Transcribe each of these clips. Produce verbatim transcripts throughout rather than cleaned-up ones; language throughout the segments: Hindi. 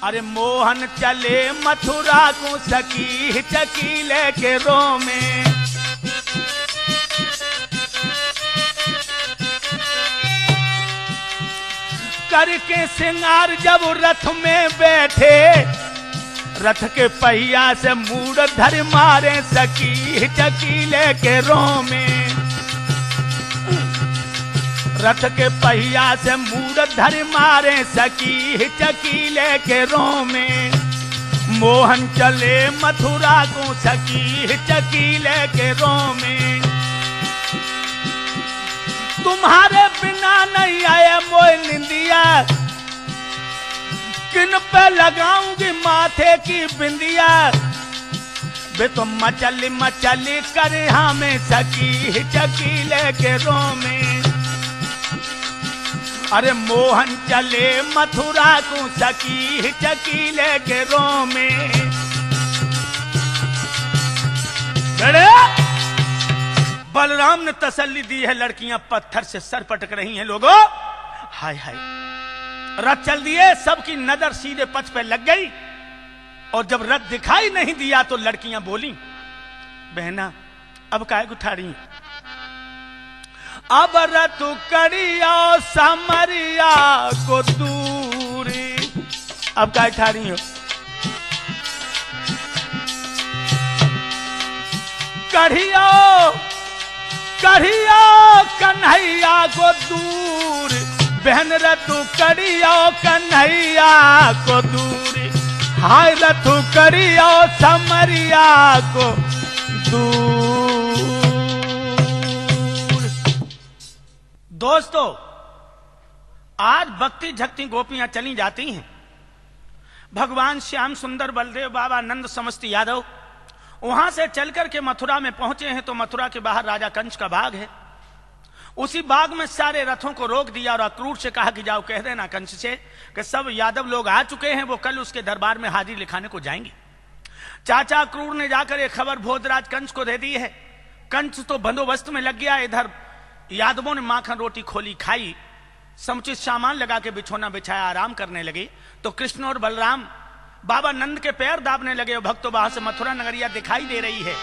अरे मोहन चले मथुरा को सकी चकीले के रो में। करके सिंगार जब रथ में बैठे, रथ के पहिया से मूड़ धर मारे सकी चकीले के रो में। रथ के पहिया से मूड़ धर मारे सकी चकीले के रो में। मोहन चले मथुरा को सकी चकीले के रो में। तुम्हारे बिना नहीं आया मोय निंदिया, किन पे लगाऊंगी माथे की बिंदिया। बे तो मचली मचली करे हमें सकी चकीले के रो में। अरे मोहन चले मथुरा को सकी चकीले के रो में। बड़े बलराम ने तसल्ली दी है, लड़कियां पत्थर से सर पटक रही हैं। लोगों हाय हाय, रथ चल दिए, सबकी नजर सीधे पथ पे लग गई। और जब रथ दिखाई नहीं दिया तो लड़कियां बोली, बहना अब काहे उठा रही? अब रथ करिया समरिया को दूरी। अब काहे उठा रही हो? कढ़िया कढ़िया कन्हैया को दूर, बहन रतु करिया कन्हैया को दूरी। हाय रतु करिया समरिया को दूर। दोस्तों, आज भक्ति झक्ति गोपियां चली जाती हैं। भगवान श्याम सुंदर बलदेव बाबा नंद समस्त यादव वहां से चलकर के मथुरा में पहुंचे हैं। तो मथुरा के बाहर राजा कंस का बाग है। उसी बाग में सारे रथों को रोक दिया और अक्रूर से कहा कि जाओ कह देना कंस से कि सब यादव लोग आ चुके हैं, वो कल उसके दरबार में हाजिरी लिखाने को जाएंगे। चाचा अक्रूर ने जाकर एक खबर भोजराज कंस को दे दी है। कंस तो बंदोबस्त में लग गया। इधर यादवों ने माखन रोटी खोली खाई, समुचित सामान लगा के बिछोना बिछाया, आराम करने लगे। तो कृष्ण और बलराम बाबा नंद के पैर दाबने लगे। भक्तों वहां से मथुरा नगरिया दिखाई दे रही है।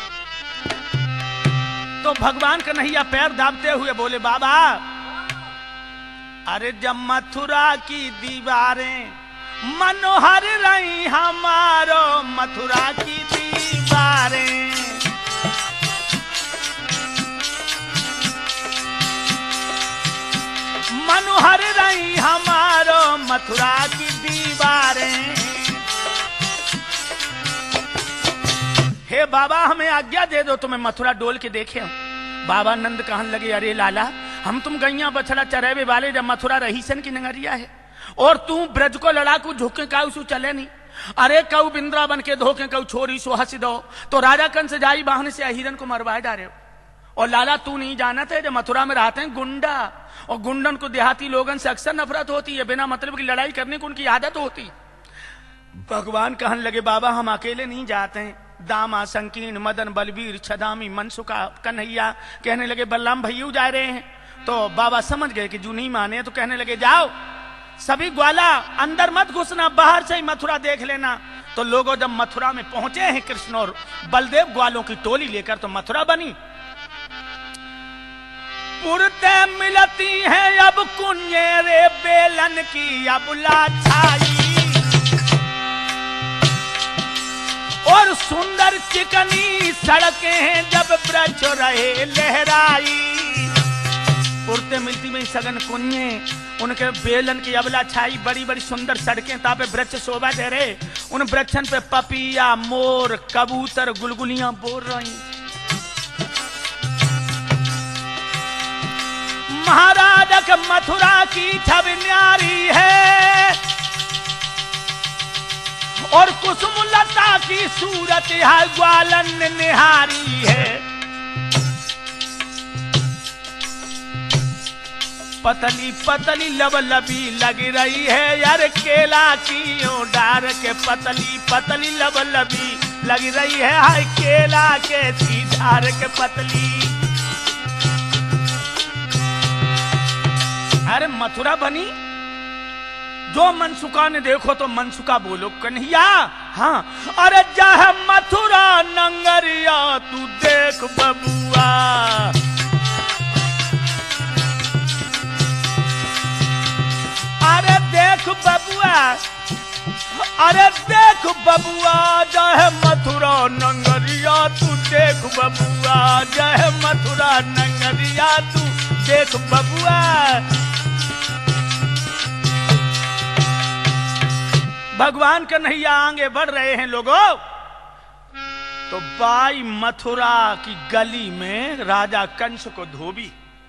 तो भगवान कन्हैया पैर दाबते हुए बोले, बाबा अरे जब मथुरा की दीवारें मनोहर रही हमारो मथुरा की दीवारें। मनोहर रही हमारो मथुरा की दीवारें। हे बाबा हमें आज्ञा दे दो, तुम्हें मथुरा डोल के देखे। बाबा नंद कहने लगे, अरे लाला हम तुम गैया बछड़ा चरेबे वाले, जब मथुरा रहीसन की नगरिया है और तू ब्रज को लड़ाकू झुके काऊ सु चले नहीं। अरे कऊ बिंद्रा बन के धोके कऊ छोरी सो हंस दो। तो राजा कंस जाई बहाने से अहिरन को मरवाए डाले। और लाला तू नहीं जाना था, जब मथुरा में रहते हैं गुंडा, और गुंडन को देहाती लोगन से अक्सर नफरत होती है, बिना मतलब की लड़ाई करने की उनकी आदत होती। भगवान कहने लगे, बाबा हम अकेले नहीं जाते हैं। दामा संकीर्ण मदन बलबीर छदामी मनसुखा कन्हैया कहने लगे, बलराम भैया जा रहे हैं। तो बाबा समझ गए कि जू नहीं माने, तो कहने लगे, जाओ सभी ग्वाला अंदर मत घुसना, बाहर से ही मथुरा देख लेना। तो लोगों जब मथुरा में पहुंचे हैं कृष्ण और बलदेव ग्वालों की टोली लेकर, तो मथुरा बनी। पुरते मिलती हैं अब कुंजे रे बेलन की अब लाछाई, और सुंदर चिकनी सड़कें हैं जब ब्रज रहे लहराई। पुरते मिलती में सगन कुंजे, उनके बेलन की अबला छाई, बड़ी बड़ी सुंदर सड़कें तापे वृक्ष शोभा दे रहे। उन वृक्षन पे पपिया मोर कबूतर गुलगुलियां बोल रही। महाराजक मथुरा की छवि न्यारी है, और कुसुम लता की सूरत है ग्वालन निहारी है। पतली पतली लबलबी लग रही है यार केला की डार के, पतली पतली लबलबी लग रही है हाय केला के सीधार के पतली। अरे मथुरा बनी, जो मनसुका ने देखो तो मनसुका बोलो कन्हैया हाँ अरे जाह मथुरा नंगरिया तू देख बबुआ अरे देख बबुआ अरे देख बबुआ जाह मथुरा नंगरिया तू देख बबुआ जाह मथुरा नंगरिया तू देख बबुआ। भगवान कन्हैया आगे बढ़ रहे हैं लोगों तो बाई मथुरा की गली में राजा कंस को धोबी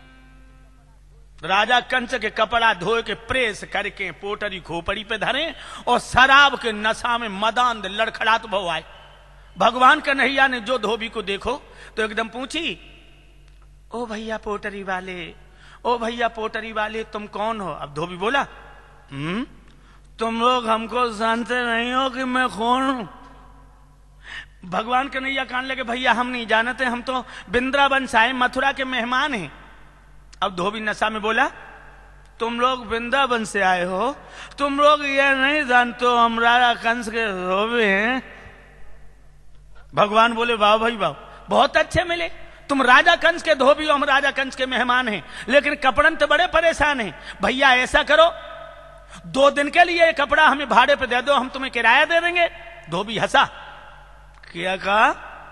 राजा कंस के कपड़ा धोए के प्रेस करके पोटरी खोपड़ी पे धरे और शराब के नशा में मदान लड़खड़ात भव आए। भगवान कन्हैया ने जो धोबी को देखो तो एकदम पूछी ओ भैया पोटरी वाले ओ भैया पोटरी वाले तुम कौन हो। अब धोबी बोला हम्म तुम लोग हमको जानते नहीं हो कि मैं कौन हूं। भगवान कन्हैया कहने लगे भैया हम नहीं जानते हम तो वृंदावन से आए मथुरा के मेहमान हैं। अब धोबी नशा में बोला तुम लोग वृंदावन से आए हो तुम लोग ये नहीं जानते हो हम राजा कंस के धोबी हैं। भगवान बोले वाह भाई वाह बहुत अच्छे मिले तुम राजा कंस के धोबी हो हम राजा कंस के मेहमान हैं लेकिन कपड़न तो बड़े परेशान हैं। भैया ऐसा करो दो दिन के लिए ये कपड़ा हमें भाड़े पे दे दो हम तुम्हें किराया दे देंगे। धोबी हंसा क्या कहा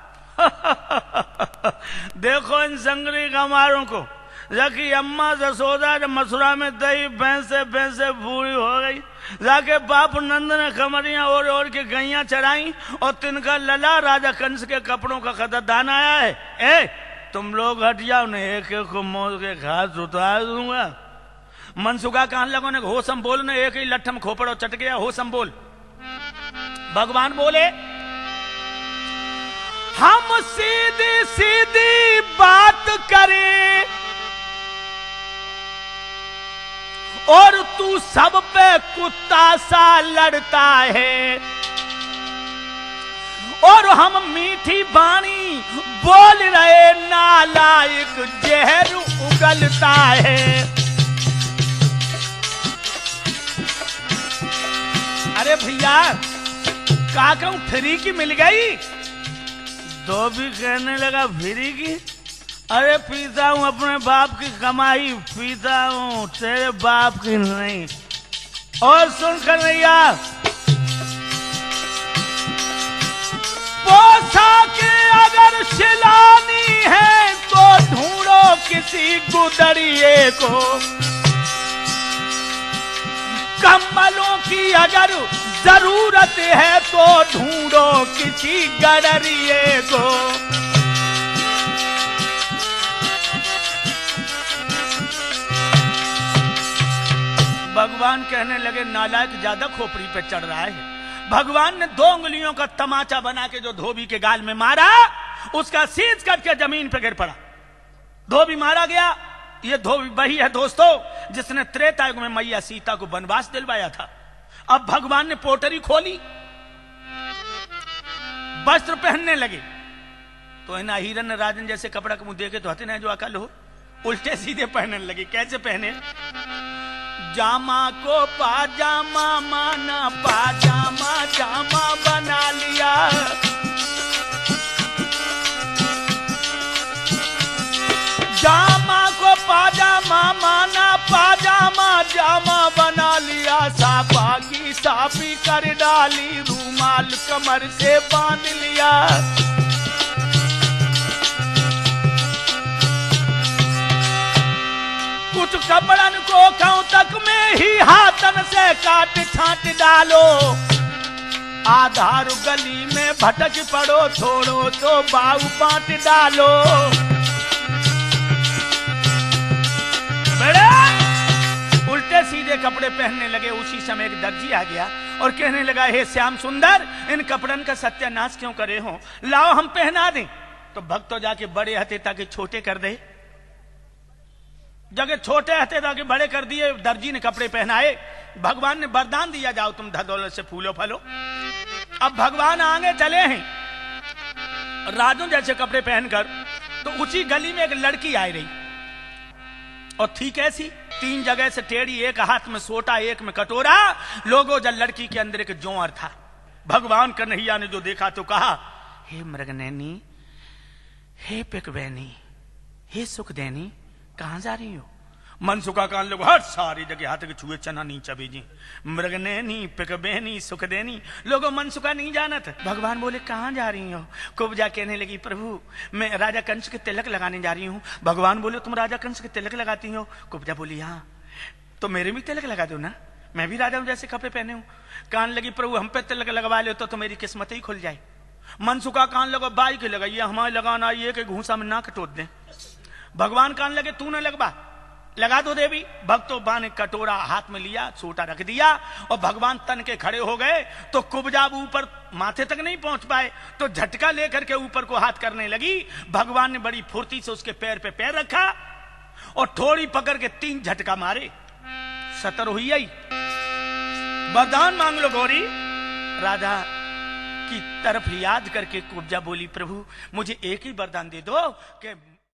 देखो इन संगरी गंवारों को जाके अम्मा जसोदा जब मथुरा में दही भैंसे भैंसे बूढ़ी हो गई जाके बाप नंद ने कमरियां ओढ़ ओढ़ के गैया चराई और तिनका लला राजा कंस के कपड़ों का कदरदान आया है। ए तुम लोग हट जाओ ने एक एक को मोल के घास उतार दूंगा। मनसुखा कहने लगो ने होशम बोल ने एक ही लट्ठम खोपड़ो चट गया होशम बोल। भगवान बोले हम सीधी सीधी बात करें और तू सब पे कुत्ता सा लड़ता है और हम मीठी बाणी बोल रहे नालायक जहर उगलता है। अरे भैया का कहूं फ्री की मिल गई। धोबी कहने लगा फ्री की अरे पीता हूं अपने बाप की कमाई पीता हूं तेरे बाप की नहीं। और सुन कन्हैया पोसा के अगर शिलानी है तो ढूंढो किसी गुदड़िए को कम्बलों की अगर जरूरत है तो ढूंढो किसी गडरिए को। भगवान कहने लगे नालायक ज्यादा खोपड़ी पे चढ़ रहा है। भगवान ने दो उंगलियों का तमाचा बना के जो धोबी के गाल में मारा उसका सीज कट के जमीन पे गिर पड़ा। धोबी मारा गया। ये धोबी वही है दोस्तों जिसने त्रेता युग में मैया सीता को वनवास दिलवाया था। अब भगवान ने पोटरी खोली वस्त्र पहनने लगे तो है ना हिरन राजन जैसे कपड़ा को मुंह देखे तो हते ना जो अकल हो उल्टे सीधे पहनने लगे। कैसे पहने जामा को पाजामा माना पाजामा जामा बना लिया जामा को पाजामा माना पाजामा जामा बना लिया सापा की सापी कर डाली रूमाल कमर से बांध लिया। कुछ कपड़न को खाऊं तक में ही हाथन से काट छाट डालो आधार गली में भटक पड़ो छोड़ो तो बाऊ बांट डालो। बड़े उल्टे सीधे कपड़े पहनने लगे। उसी समय एक दर्जी आ गया और कहने लगा हे श्याम सुंदर इन कपड़न का सत्यानाश क्यों करे हो लाओ हम पहना दें। तो भक्त तो जाके बड़े हथे ताकि छोटे कर दे जगह छोटे हथे ताकि बड़े कर दिए। दर्जी ने कपड़े पहनाए। भगवान ने वरदान दिया जाओ तुम धदौलत से फूलो फलो। अब भगवान आगे चले हैं राजू जैसे कपड़े पहनकर तो उसी गली में एक लड़की आई रही और थी कैसी तीन जगह से टेढ़ी, एक हाथ में सोटा, एक में कटोरा। लोगो जल लड़की के अंदर एक जोहर था। भगवान कन्हैया ने जो देखा तो कहा, हे मृगनैनी, हे पिकवैनी, हे सुखदैनी, कहां जा रही हो? मनसुखा कान लोग हर सारी जगह हाथ के छुए चना नहीं चबे जी। मृगनैनी, पिकबैनी, सुखदैनी, लोगों मनसुखा नहीं जानत। भगवान बोले कहां जा रही हो? कुब्जा कहने लगी, प्रभु मैं राजा कंस के तिलक लगाने जा रही हूं। भगवान बोले तुम राजा कंस के तिलक लगाती हो? कुब्जा बोली हाँ। तो मेरे भी तिलक लगा दो ना, मैं भी राजा हूं जैसे कपड़े पहने हूं। कान लगी, प्रभु हम पे तिलक लगवा ले तो, तो मेरी किस्मत ही खुल जाए। मनसुखा कान लगा, बाई के लगाइए, हमारे लगाना आइए कि घूसा में ना कटोत दे। भगवान कान लगे, तू न लगवा, लगा दो देवी। भक्तों बा ने कटोरा हाथ में लिया, छोटा रख दिया और भगवान तन के खड़े हो गए। तो कुब्जा ऊपर माथे तक नहीं पहुंच पाए, तो झटका लेकर के ऊपर को हाथ करने लगी। भगवान ने बड़ी फुर्ती से उसके पैर पे पैर रखा और थोड़ी पकड़ के तीन झटका मारे। सतर हुई आई। वरदान मांग लो गौरी। राधा की तरफ याद करके कुब्जा बोली, प्रभु मुझे एक ही वरदान दे दो कि